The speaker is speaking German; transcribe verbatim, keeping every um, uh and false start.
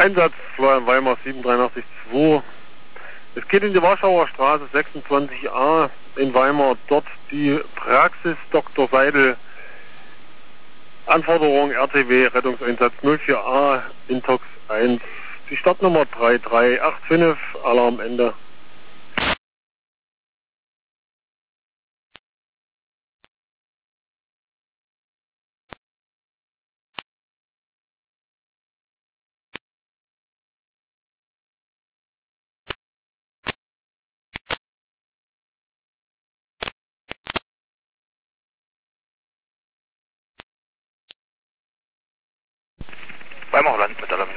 Einsatz Weimar sieben drei acht zwei. Es geht in die Warschauer Straße sechsundzwanzig a in Weimar. Dort die Praxis Doktor Seidel. Anforderung R T W Rettungseinsatz null vier a Intox eins. Die Startnummer drei drei acht fünf. Alarm Ende. Weimar Land mit Alarm.